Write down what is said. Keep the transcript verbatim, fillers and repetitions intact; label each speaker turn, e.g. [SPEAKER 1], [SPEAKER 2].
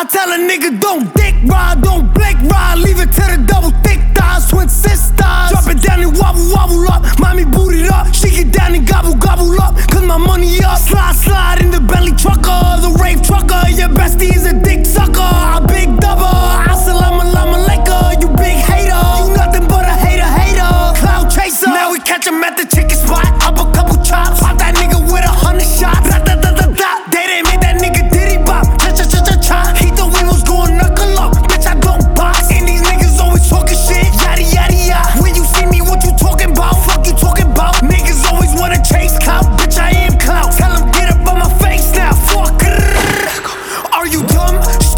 [SPEAKER 1] I tell a nigga don't dick ride, don't blink ride, leave it to the double thick thighs, twin sisters. Drop it down and wobble, wobble up, mommy boot it up. She get down and gobble, gobble up, cause my money up. Slide, slide in the Bentley trucker, the rave trucker. Your bestie is a dick sucker, a big double. Assalamu alaikum, you big hater. You nothing but a hater, hater. Cloud chaser. Now we catch him at the chicken spot, up a couple chops. Pop that nigga with a hundred shots. Da, da, da, da, da. They didn't make that nigga diddy bop. Cha, cha, cha, cha, cha. He thought we was going knuckle up. Bitch, I don't box. And these niggas always talking shit. Yada, yada, yada. When you see me, what you talking about? Fuck you talking about? Niggas always wanna chase clout. Bitch, I am clout. Tell him get up on my face now. Fuck. Are you dumb?